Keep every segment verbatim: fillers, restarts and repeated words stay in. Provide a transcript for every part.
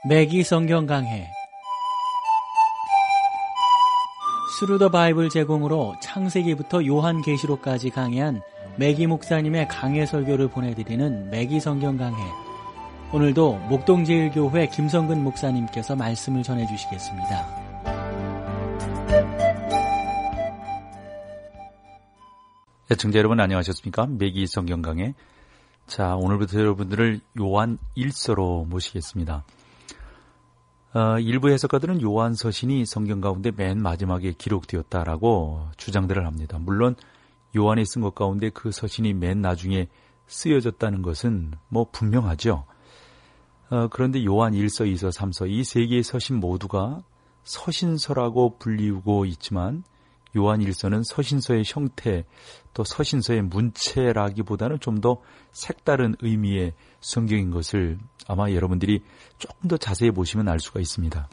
매기 성경 강해 스루 더 바이블 제공으로 창세기부터 요한계시록까지 강해한 매기 목사님의 강해 설교를 보내드리는 매기 성경 강해. 오늘도 목동제일교회 김성근 목사님께서 말씀을 전해주시겠습니다. 애청자 여러분 안녕하셨습니까? 매기 성경 강해. 자, 오늘부터 여러분들을 요한 일서로 모시겠습니다. 어, 일부 해석가들은 요한 서신이 성경 가운데 맨 마지막에 기록되었다라고 주장들을 합니다. 물론 요한이 쓴 것 가운데 그 서신이 맨 나중에 쓰여졌다는 것은 뭐 분명하죠. 어, 그런데 요한 일서, 이서, 삼서 이 세 개의 서신 모두가 서신서라고 불리우고 있지만 요한 일서는 서신서의 형태, 또 서신서의 문체라기보다는 좀 더 색다른 의미의 성경인 것을 아마 여러분들이 조금 더 자세히 보시면 알 수가 있습니다.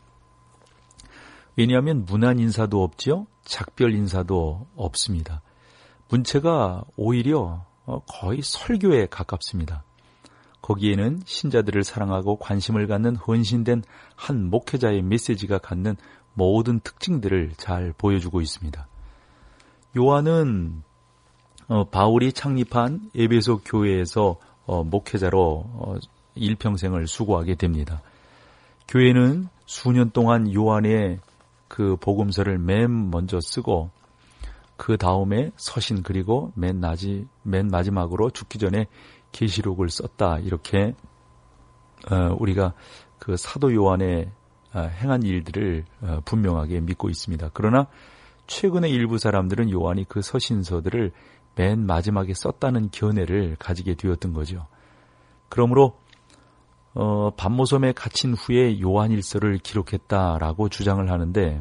왜냐하면 문안 인사도 없지요, 작별 인사도 없습니다. 문체가 오히려 거의 설교에 가깝습니다. 거기에는 신자들을 사랑하고 관심을 갖는 헌신된 한 목회자의 메시지가 갖는 모든 특징들을 잘 보여주고 있습니다. 요한은 어, 바울이 창립한 에베소 교회에서 어, 목회자로 어, 일평생을 수고하게 됩니다. 교회는 수년 동안 요한의 그 복음서를 맨 먼저 쓰고 그 다음에 서신 그리고 맨, 나지, 맨 마지막으로 죽기 전에 계시록을 썼다. 이렇게 어, 우리가 그 사도 요한의 어, 행한 일들을 어, 분명하게 믿고 있습니다. 그러나 최근에 일부 사람들은 요한이 그 서신서들을 맨 마지막에 썼다는 견해를 가지게 되었던 거죠. 그러므로 어, 반모섬에 갇힌 후에 요한일서를 기록했다라고 주장을 하는데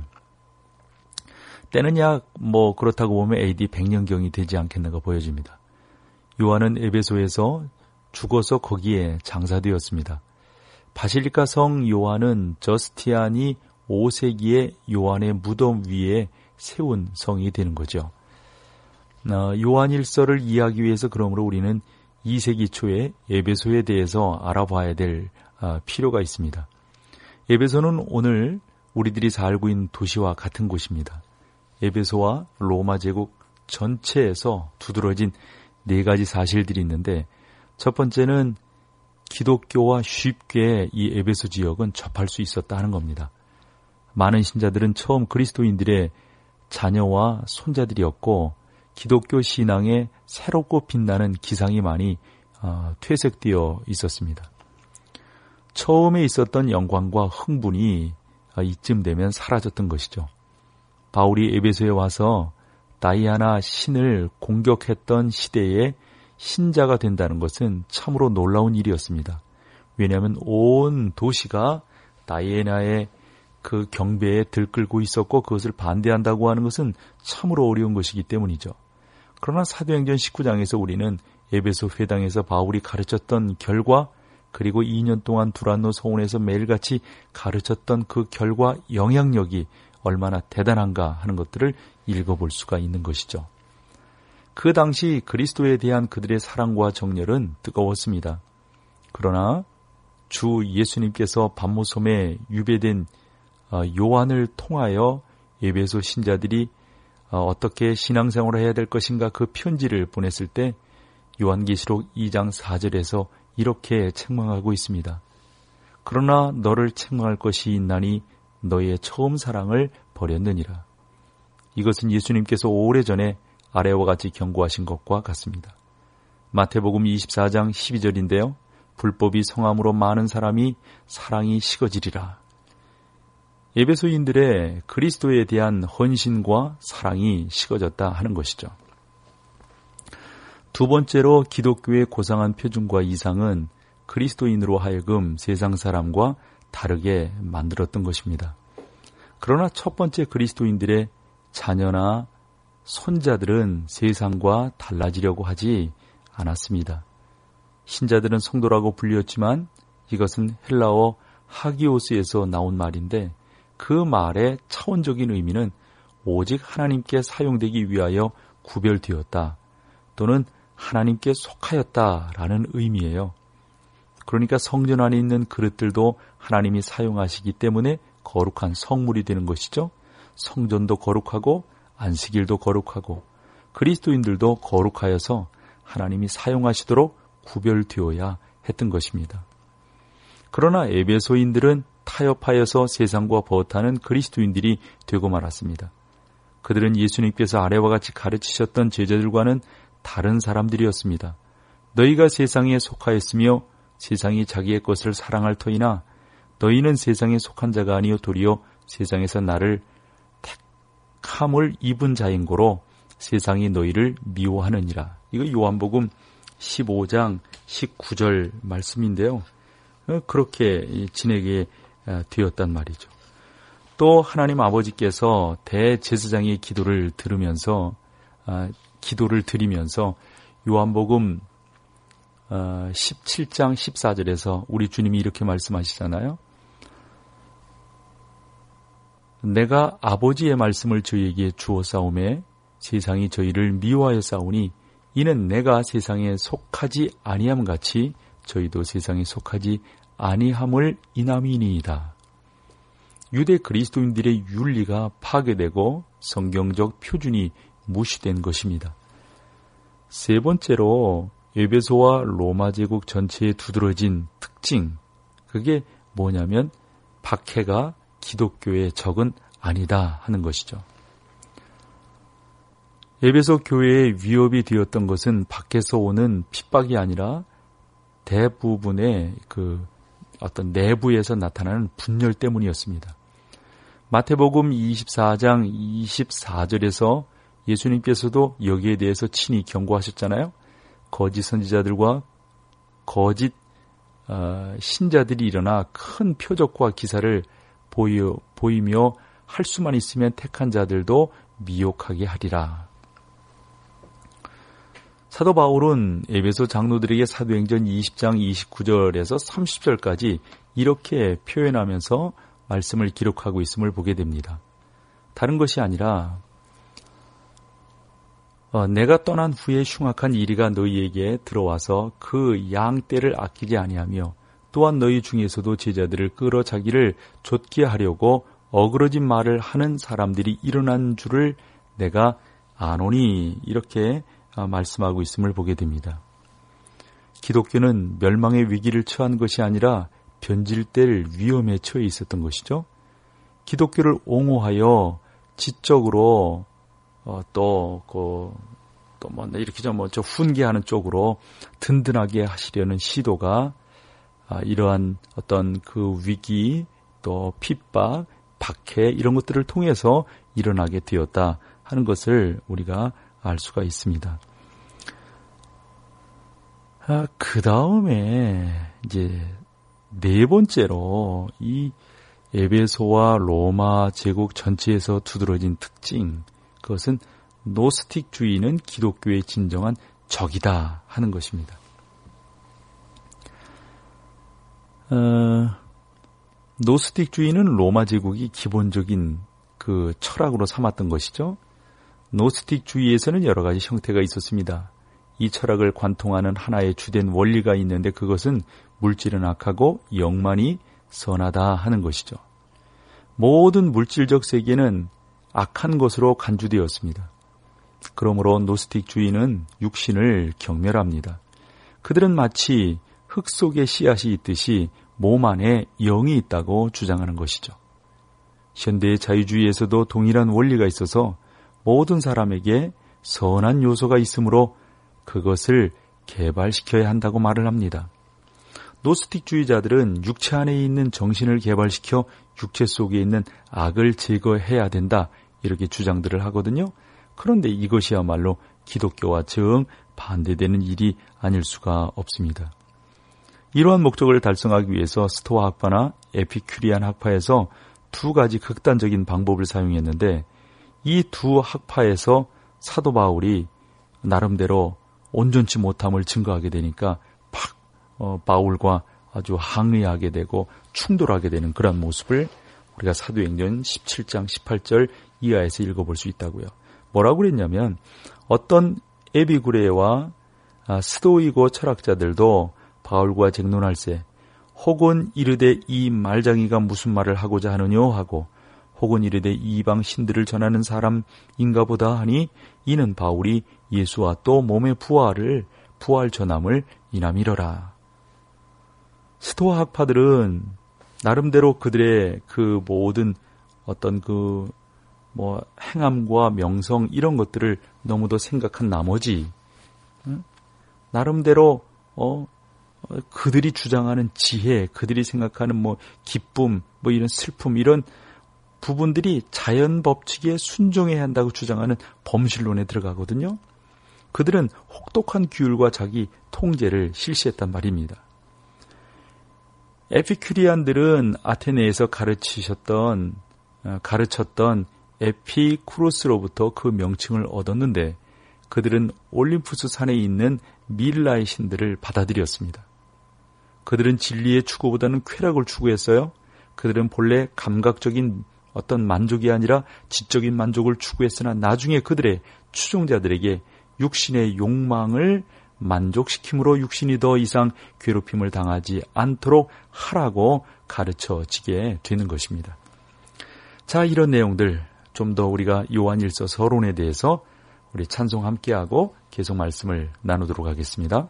때는 약 뭐 그렇다고 보면 에이디 백 년경이 되지 않겠는가 보여집니다. 요한은 에베소에서 죽어서 거기에 장사되었습니다. 바실리카 성 요한은 저스티안이 오 세기에 요한의 무덤 위에 세운 성이 되는 거죠. 어, 요한일서를 이해하기 위해서 그러므로 우리는 이 세기 초에 에베소에 대해서 알아봐야 될 어, 필요가 있습니다. 에베소는 오늘 우리들이 살고 있는 도시와 같은 곳입니다. 에베소와 로마 제국 전체에서 두드러진 네 가지 사실들이 있는데 첫 번째는 기독교와 쉽게 이 에베소 지역은 접할 수 있었다 하는 겁니다. 많은 신자들은 처음 그리스도인들의 자녀와 손자들이었고 기독교 신앙에 새롭고 빛나는 기상이 많이 어, 퇴색되어 있었습니다. 처음에 있었던 영광과 흥분이 어, 이쯤 되면 사라졌던 것이죠. 바울이 에베소에 와서 다이아나 신을 공격했던 시대에 신자가 된다는 것은 참으로 놀라운 일이었습니다. 왜냐하면 온 도시가 다이애나의 그 경배에 들끓고 있었고 그것을 반대한다고 하는 것은 참으로 어려운 것이기 때문이죠. 그러나 사도행전 십구 장에서 우리는 에베소 회당에서 바울이 가르쳤던 결과 그리고 이 년 동안 두란노 서원에서 매일같이 가르쳤던 그 결과 영향력이 얼마나 대단한가 하는 것들을 읽어볼 수가 있는 것이죠. 그 당시 그리스도에 대한 그들의 사랑과 정열은 뜨거웠습니다. 그러나 주 예수님께서 반모섬에 유배된 요한을 통하여 에베소 신자들이 어떻게 신앙생활을 해야 될 것인가 그 편지를 보냈을 때 요한계시록 이 장 사 절에서 이렇게 책망하고 있습니다. 그러나 너를 책망할 것이 있나니 너의 처음 사랑을 버렸느니라. 이것은 예수님께서 오래전에 아래와 같이 경고하신 것과 같습니다. 마태복음 이십사 장 십이 절인데요. 불법이 성함으로 많은 사람이 사랑이 식어지리라. 에베소인들의 그리스도에 대한 헌신과 사랑이 식어졌다 하는 것이죠. 두 번째로 기독교의 고상한 표준과 이상은 그리스도인으로 하여금 세상 사람과 다르게 만들었던 것입니다. 그러나 첫 번째 그리스도인들의 자녀나 손자들은 세상과 달라지려고 하지 않았습니다. 신자들은 성도라고 불렸지만 이것은 헬라어 하기오스에서 나온 말인데 그 말의 차원적인 의미는 오직 하나님께 사용되기 위하여 구별되었다 또는 하나님께 속하였다라는 의미예요. 그러니까 성전 안에 있는 그릇들도 하나님이 사용하시기 때문에 거룩한 성물이 되는 것이죠. 성전도 거룩하고 안식일도 거룩하고 그리스도인들도 거룩하여서 하나님이 사용하시도록 구별되어야 했던 것입니다. 그러나 에베소인들은 타협하여서 세상과 버타는 그리스도인들이 되고 말았습니다. 그들은 예수님께서 아래와 같이 가르치셨던 제자들과는 다른 사람들이었습니다. 너희가 세상에 속하였으며 세상이 자기의 것을 사랑할 터이나 너희는 세상에 속한 자가 아니요 도리어 세상에서 나를 택함을 입은 자인고로 세상이 너희를 미워하느니라. 이거 요한복음 십오 장 십구 절 말씀인데요. 그렇게 지내게 되었단 말이죠. 또 하나님 아버지께서 대제사장의 기도를 들으면서 기도를 드리면서 요한복음 십칠 장 십사 절에서 우리 주님이 이렇게 말씀하시잖아요. 내가 아버지의 말씀을 저희에게 주었사오매 세상이 저희를 미워하여 싸우니 이는 내가 세상에 속하지 아니함 같이 저희도 세상에 속하지 아니함을 인함이니이다. 유대 그리스도인들의 윤리가 파괴되고 성경적 표준이 무시된 것입니다. 세 번째로 에베소와 로마 제국 전체에 두드러진 특징, 그게 뭐냐면 박해가 기독교의 적은 아니다 하는 것이죠. 에베소 교회의 위협이 되었던 것은 밖에서 오는 핍박이 아니라 대부분의 그 어떤 내부에서 나타나는 분열 때문이었습니다. 마태복음 이십사 장 이십사 절에서 예수님께서도 여기에 대해서 친히 경고하셨잖아요. 거짓 선지자들과 거짓 어, 신자들이 일어나 큰 표적과 기사를 보여, 보이며 할 수만 있으면 택한 자들도 미혹하게 하리라. 사도 바울은 에베소 장로들에게 사도행전 이십 장 이십구 절에서 삼십 절까지 이렇게 표현하면서 말씀을 기록하고 있음을 보게 됩니다. 다른 것이 아니라 어, 내가 떠난 후에 흉악한 이리가 너희에게 들어와서 그 양떼를 아끼지 아니하며 또한 너희 중에서도 제자들을 끌어 자기를 좇게 하려고 어그러진 말을 하는 사람들이 일어난 줄을 내가 아노니 이렇게 말씀하고 있음을 보게 됩니다. 기독교는 멸망의 위기를 처한 것이 아니라 변질될 위험에 처해 있었던 것이죠. 기독교를 옹호하여 지적으로 어, 또, 그, 또 뭐, 이렇게 좀 뭐, 저 훈계하는 쪽으로 든든하게 하시려는 시도가, 아, 이러한 어떤 그 위기, 또 핍박, 박해, 이런 것들을 통해서 일어나게 되었다 하는 것을 우리가 알 수가 있습니다. 아, 그 다음에, 이제, 네 번째로, 이 에베소와 로마 제국 전체에서 두드러진 특징, 그것은 노스틱주의는 기독교의 진정한 적이다 하는 것입니다. 어, 노스틱주의는 로마 제국이 기본적인 그 철학으로 삼았던 것이죠. 노스틱주의에서는 여러 가지 형태가 있었습니다. 이 철학을 관통하는 하나의 주된 원리가 있는데 그것은 물질은 악하고 영만이 선하다 하는 것이죠. 모든 물질적 세계는 악한 것으로 간주되었습니다. 그러므로 노스틱주의는 육신을 경멸합니다. 그들은 마치 흙 속에 씨앗이 있듯이 몸 안에 영이 있다고 주장하는 것이죠. 현대의 자유주의에서도 동일한 원리가 있어서 모든 사람에게 선한 요소가 있으므로 그것을 개발시켜야 한다고 말을 합니다. 노스틱주의자들은 육체 안에 있는 정신을 개발시켜 육체 속에 있는 악을 제거해야 된다 이렇게 주장들을 하거든요. 그런데 이것이야말로 기독교와 정 반대되는 일이 아닐 수가 없습니다. 이러한 목적을 달성하기 위해서 스토아 학파나 에피큐리안 학파에서 두 가지 극단적인 방법을 사용했는데 이 두 학파에서 사도 바울이 나름대로 온전치 못함을 증거하게 되니까 팍 어, 바울과 아주 항의하게 되고 충돌하게 되는 그런 모습을 우리가 사도행전 십칠 장 십팔 절 이하에서 읽어볼 수 있다고요. 뭐라고 그랬냐면 어떤 에비구레와 스도이고 철학자들도 바울과 쟁론할세 혹은 이르되 이 말장이가 무슨 말을 하고자 하느뇨 하고 혹은 이르되 이방 신들을 전하는 사람인가 보다 하니 이는 바울이 예수와 또 몸의 부활을 부활 전함을 인함이러라. 스토아 학파들은 나름대로 그들의 그 모든 어떤 그 뭐 행함과 명성 이런 것들을 너무도 생각한 나머지 응? 나름대로 어 그들이 주장하는 지혜, 그들이 생각하는 뭐 기쁨, 뭐 이런 슬픔 이런 부분들이 자연 법칙에 순종해야 한다고 주장하는 범실론에 들어가거든요. 그들은 혹독한 규율과 자기 통제를 실시했단 말입니다. 에피큐리안들은 아테네에서 가르치셨던 가르쳤던 에피쿠로스로부터 그 명칭을 얻었는데 그들은 올림푸스 산에 있는 밀라의 신들을 받아들였습니다. 그들은 진리의 추구보다는 쾌락을 추구했어요. 그들은 본래 감각적인 어떤 만족이 아니라 지적인 만족을 추구했으나 나중에 그들의 추종자들에게 육신의 욕망을 만족시킴으로 육신이 더 이상 괴롭힘을 당하지 않도록 하라고 가르쳐지게 되는 것입니다. 자, 이런 내용들 좀 더 우리가 요한일서 서론에 대해서 우리 찬송 함께하고 계속 말씀을 나누도록 하겠습니다.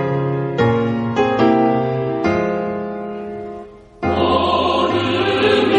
너를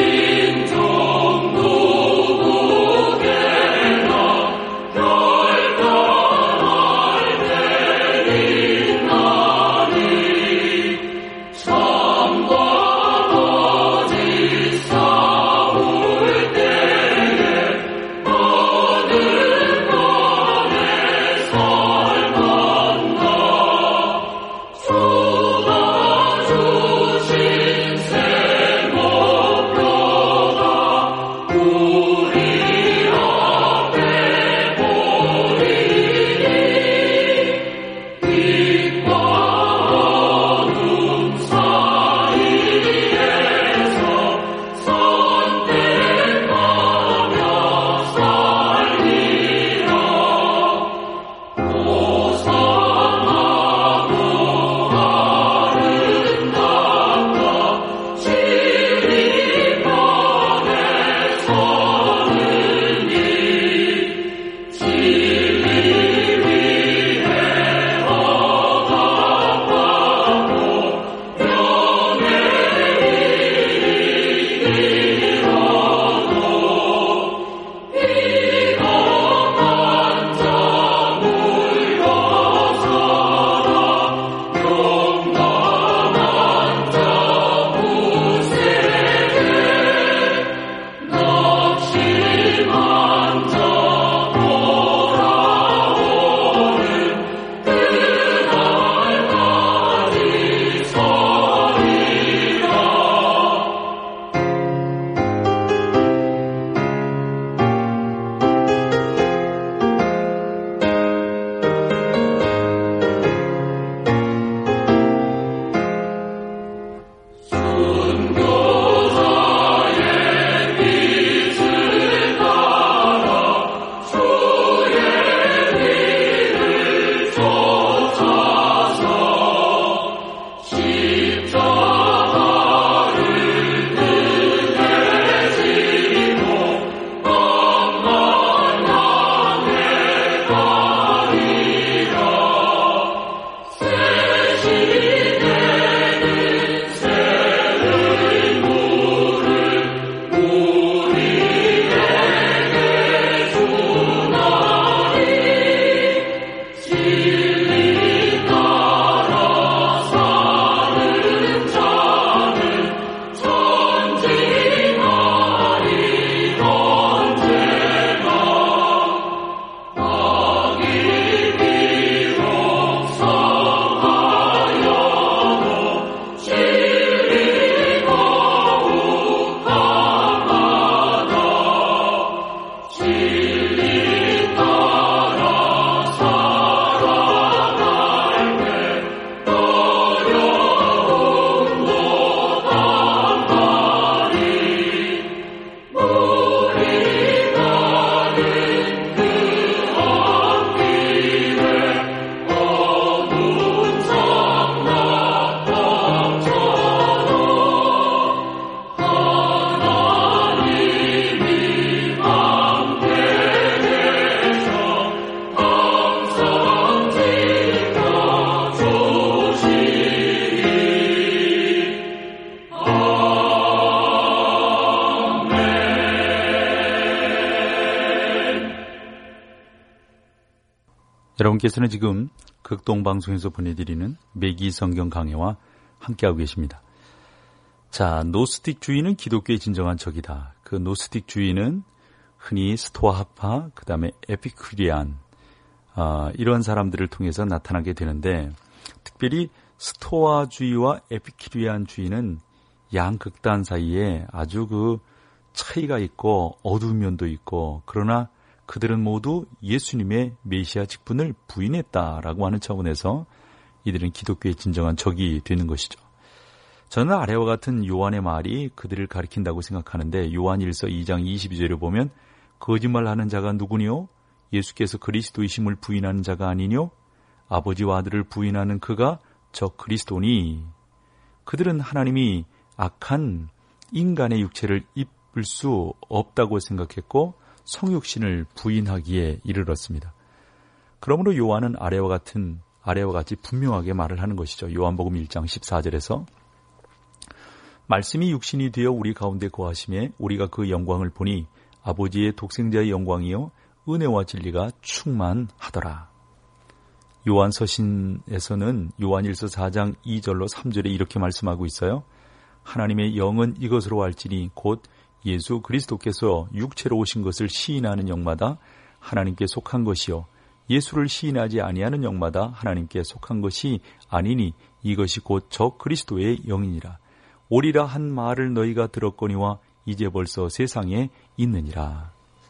여러분께서는 지금 극동방송에서 보내드리는 매기 성경 강해와 함께하고 계십니다. 자, 노스틱주의는 기독교의 진정한 적이다. 그 노스틱주의는 흔히 스토아 학파, 그 다음에 에피큐리안, 어, 이런 사람들을 통해서 나타나게 되는데, 특별히 스토아주의와 에피큐리안주의는 양극단 사이에 아주 그 차이가 있고 어두운 면도 있고, 그러나 그들은 모두 예수님의 메시아 직분을 부인했다라고 하는 차원에서 이들은 기독교의 진정한 적이 되는 것이죠. 저는 아래와 같은 요한의 말이 그들을 가리킨다고 생각하는데, 요한 일서 이 장 이십이 절에 보면 거짓말하는 자가 누구니요? 예수께서 그리스도이심을 부인하는 자가 아니뇨? 아버지와 아들을 부인하는 그가 저 그리스도니. 그들은 하나님이 악한 인간의 육체를 입을 수 없다고 생각했고 성육신을 부인하기에 이르렀습니다. 그러므로 요한은 아래와 같은 아래와 같이 분명하게 말을 하는 것이죠. 요한복음 일 장 십사 절에서 말씀이 육신이 되어 우리 가운데 거하심에 우리가 그 영광을 보니 아버지의 독생자의 영광이요 은혜와 진리가 충만하더라. 요한 서신에서는 요한일서 사 장 이 절로 삼 절에 이렇게 말씀하고 있어요. 하나님의 영은 이것으로 알지니 곧 예수 그리스도께서 육체로 오신 것을 시인하는 영마다 하나님께 속한 것이요 예수를 시인하지 아니하는 영마다 하나님께 속한 것이 아니니 이것이 곧 저 그리스도의 영이니라. 오리라 한 말을 너희가 들었거니와 이제 벌써 세상에 있느니라.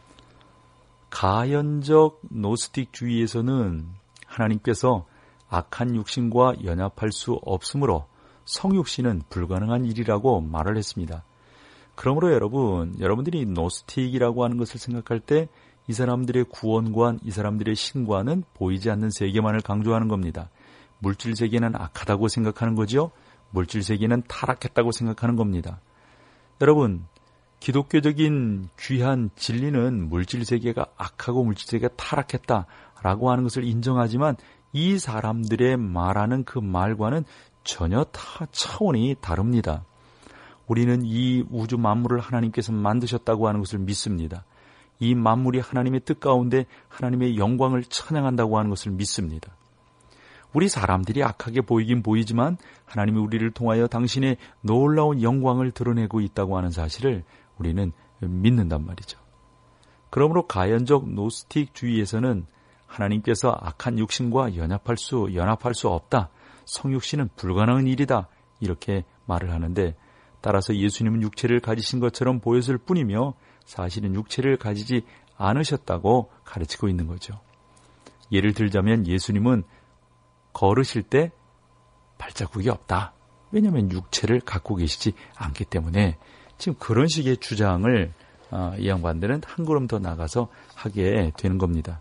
가연적 노스틱주의에서는 하나님께서 악한 육신과 연합할 수 없으므로 성육신은 불가능한 일이라고 말을 했습니다. 그러므로 여러분, 여러분들이 노스틱이라고 하는 것을 생각할 때 이 사람들의 구원관, 이 사람들의 신관은 보이지 않는 세계만을 강조하는 겁니다. 물질 세계는 악하다고 생각하는 거죠. 물질 세계는 타락했다고 생각하는 겁니다. 여러분, 기독교적인 귀한 진리는 물질 세계가 악하고 물질 세계가 타락했다라고 하는 것을 인정하지만 이 사람들의 말하는 그 말과는 전혀 타 차원이 다릅니다. 우리는 이 우주 만물을 하나님께서 만드셨다고 하는 것을 믿습니다. 이 만물이 하나님의 뜻 가운데 하나님의 영광을 찬양한다고 하는 것을 믿습니다. 우리 사람들이 악하게 보이긴 보이지만 하나님이 우리를 통하여 당신의 놀라운 영광을 드러내고 있다고 하는 사실을 우리는 믿는단 말이죠. 그러므로 가연적 노스틱주의에서는 하나님께서 악한 육신과 연합할 수, 연합할 수 없다. 성육신은 불가능한 일이다. 이렇게 말을 하는데, 따라서 예수님은 육체를 가지신 것처럼 보였을 뿐이며 사실은 육체를 가지지 않으셨다고 가르치고 있는 거죠. 예를 들자면 예수님은 걸으실 때 발자국이 없다. 왜냐하면 육체를 갖고 계시지 않기 때문에 지금 그런 식의 주장을 이 양반들은 한 걸음 더 나가서 하게 되는 겁니다.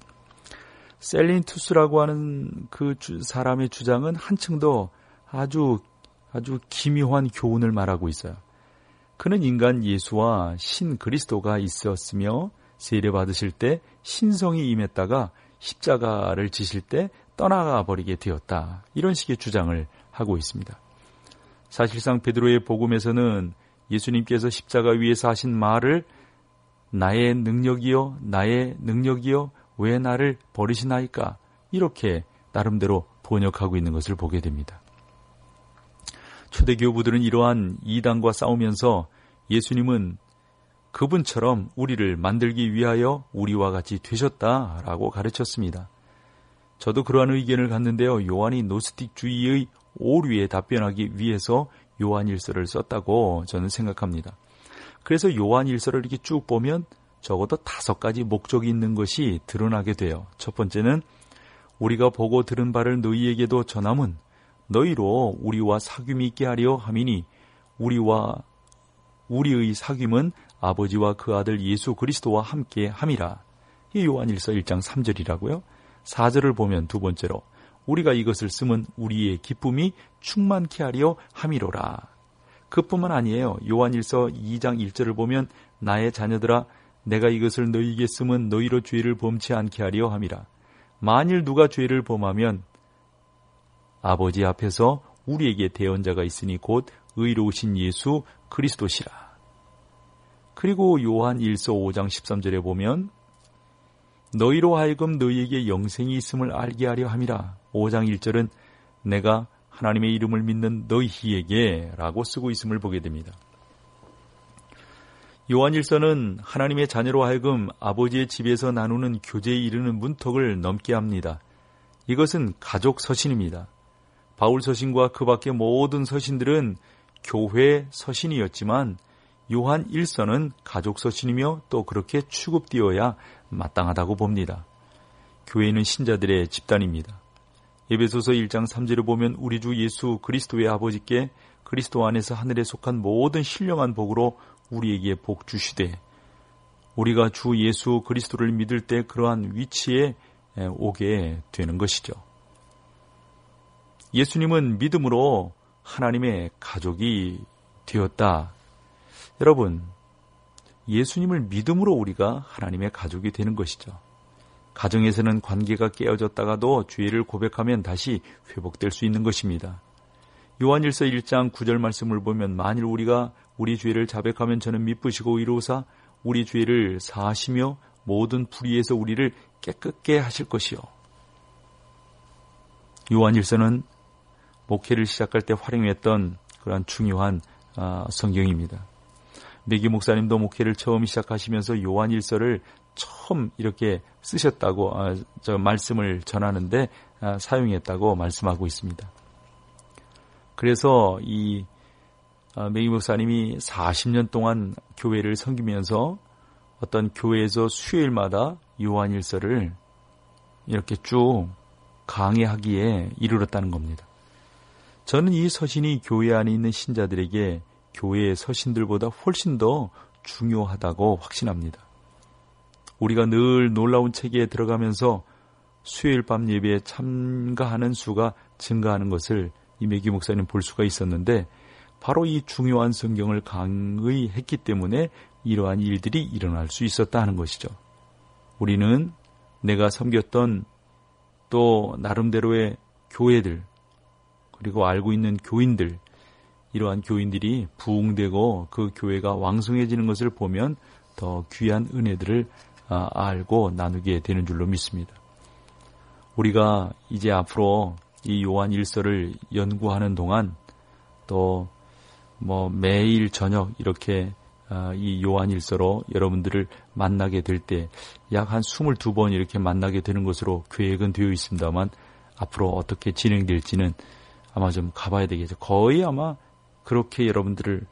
셀린투스라고 하는 그 사람의 주장은 한층 더 아주 아주 기묘한 교훈을 말하고 있어요. 그는 인간 예수와 신 그리스도가 있었으며 세례받으실 때 신성이 임했다가 십자가를 지실 때 떠나가 버리게 되었다. 이런 식의 주장을 하고 있습니다. 사실상 베드로의 복음에서는 예수님께서 십자가 위에서 하신 말을 나의 능력이요 나의 능력이요 왜 나를 버리시나이까 이렇게 나름대로 번역하고 있는 것을 보게 됩니다. 초대교부들은 이러한 이단과 싸우면서 예수님은 그분처럼 우리를 만들기 위하여 우리와 같이 되셨다라고 가르쳤습니다. 저도 그러한 의견을 갖는데요. 요한이 노스틱주의의 오류에 답변하기 위해서 요한일서를 썼다고 저는 생각합니다. 그래서 요한일서를 이렇게 쭉 보면 적어도 다섯 가지 목적이 있는 것이 드러나게 돼요. 첫 번째는 우리가 보고 들은 바를 너희에게도 전함은 너희로 우리와 사귐이 있게 하려 함이니 우리와 우리의 사귐은 아버지와 그 아들 예수 그리스도와 함께 함이라. 이 요한일서 일 장 삼 절이라고요. 사 절을 보면 두 번째로 우리가 이것을 쓰면 우리의 기쁨이 충만케 하려 함이로라. 그뿐만 아니에요. 요한일서 이 장 일 절을 보면 나의 자녀들아 내가 이것을 너희에게 쓰면 너희로 죄를 범치 않게 하려 함이라. 만일 누가 죄를 범하면 아버지 앞에서 우리에게 대언자가 있으니 곧 의로우신 예수 그리스도시라. 그리고 요한 일서 오 장 십삼 절에 보면 너희로 하여금 너희에게 영생이 있음을 알게 하려 함이라. 오 장 일 절은 내가 하나님의 이름을 믿는 너희에게 라고 쓰고 있음을 보게 됩니다. 요한일서는 하나님의 자녀로 하여금 아버지의 집에서 나누는 교제에 이르는 문턱을 넘게 합니다. 이것은 가족 서신입니다. 바울 서신과 그 밖의 모든 서신들은 교회 서신이었지만 요한 일서는 가족 서신이며 또 그렇게 취급되어야 마땅하다고 봅니다. 교회는 신자들의 집단입니다. 에베소서 일 장 삼 절을 보면 우리 주 예수 그리스도의 아버지께 그리스도 안에서 하늘에 속한 모든 신령한 복으로 우리에게 복 주시되, 우리가 주 예수 그리스도를 믿을 때 그러한 위치에 오게 되는 것이죠. 예수님은 믿음으로 하나님의 가족이 되었다. 여러분, 예수님을 믿음으로 우리가 하나님의 가족이 되는 것이죠. 가정에서는 관계가 깨어졌다가도 죄를 고백하면 다시 회복될 수 있는 것입니다. 요한일서 일 장 구 절 말씀을 보면 만일 우리가 우리 죄를 자백하면 저는 미쁘시고 의로우사 우리 죄를 사하시며 모든 불의에서 우리를 깨끗게 하실 것이요. 요한일서는 목회를 시작할 때 활용했던 그런 중요한 성경입니다. 매기 목사님도 목회를 처음 시작하시면서 요한일서를 처음 이렇게 쓰셨다고 저 말씀을 전하는데 사용했다고 말씀하고 있습니다. 그래서 이 매기 목사님이 사십 년 동안 교회를 섬기면서 어떤 교회에서 수요일마다 요한일서를 이렇게 쭉 강의하기에 이르렀다는 겁니다. 저는 이 서신이 교회 안에 있는 신자들에게 교회의 서신들보다 훨씬 더 중요하다고 확신합니다. 우리가 늘 놀라운 체계에 들어가면서 수요일 밤 예배에 참가하는 수가 증가하는 것을 이 매기 목사님 볼 수가 있었는데, 바로 이 중요한 성경을 강의했기 때문에 이러한 일들이 일어날 수 있었다 하는 것이죠. 우리는 내가 섬겼던 또 나름대로의 교회들, 그리고 알고 있는 교인들, 이러한 교인들이 부흥되고 그 교회가 왕성해지는 것을 보면 더 귀한 은혜들을 알고 나누게 되는 줄로 믿습니다. 우리가 이제 앞으로 이 요한 일서를 연구하는 동안 또 뭐 매일 저녁 이렇게 이 요한 일서로 여러분들을 만나게 될 때 약 한 스물두 번 이렇게 만나게 되는 것으로 계획은 되어 있습니다만, 앞으로 어떻게 진행될지는 아마 좀 가봐야 되겠죠. 거의 아마 그렇게 여러분들을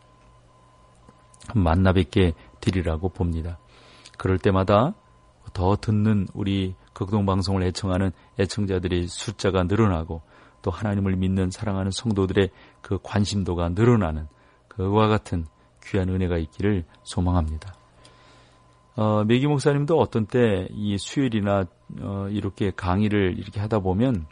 만나 뵙게 되리라고 봅니다. 그럴 때마다 더 듣는 우리 극동방송을 애청하는 애청자들의 숫자가 늘어나고, 또 하나님을 믿는 사랑하는 성도들의 그 관심도가 늘어나는 그와 같은 귀한 은혜가 있기를 소망합니다. 어, 매기 목사님도 어떤 때 이 수요일이나 어, 이렇게 강의를 이렇게 하다 보면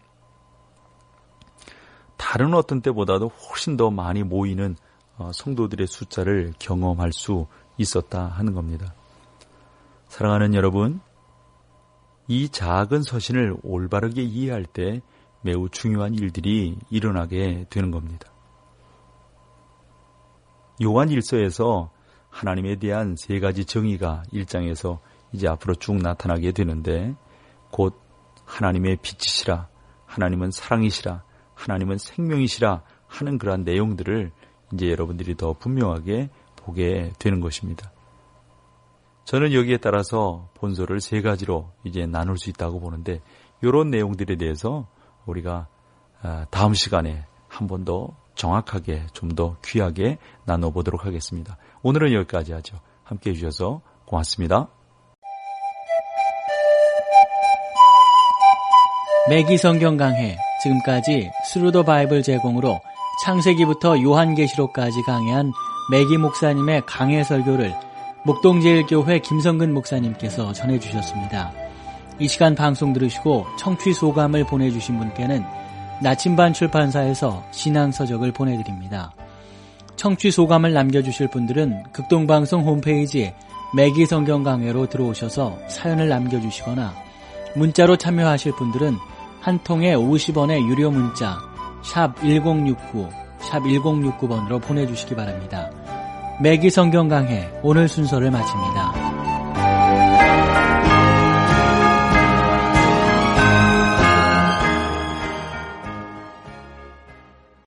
다른 어떤 때보다도 훨씬 더 많이 모이는 어, 성도들의 숫자를 경험할 수 있었다 하는 겁니다. 사랑하는 여러분, 이 작은 서신을 올바르게 이해할 때 매우 중요한 일들이 일어나게 되는 겁니다. 요한 일서에서 하나님에 대한 세 가지 정의가 일 장에서 이제 앞으로 쭉 나타나게 되는데, 곧 하나님의 빛이시라, 하나님은 사랑이시라, 하나님은 생명이시라 하는 그러한 내용들을 이제 여러분들이 더 분명하게 보게 되는 것입니다. 저는 여기에 따라서 본서를 세 가지로 이제 나눌 수 있다고 보는데, 이런 내용들에 대해서 우리가 다음 시간에 한 번 더 정확하게 좀 더 귀하게 나눠보도록 하겠습니다. 오늘은 여기까지 하죠. 함께해 주셔서 고맙습니다. 매기 성경 강해, 지금까지 스루 더 바이블 제공으로 창세기부터 요한계시록까지 강해한 매기 목사님의 강해 설교를 목동제일교회 김성근 목사님께서 전해주셨습니다. 이 시간 방송 들으시고 청취 소감을 보내주신 분께는 나침반 출판사에서 신앙서적을 보내드립니다. 청취 소감을 남겨주실 분들은 극동방송 홈페이지 매기 성경 강해로 들어오셔서 사연을 남겨주시거나, 문자로 참여하실 분들은 한 통에 오십 원의 유료 문자 샵 일공육구, 샵 일공육구 번으로 보내주시기 바랍니다. 매기 성경 강해 오늘 순서를 마칩니다.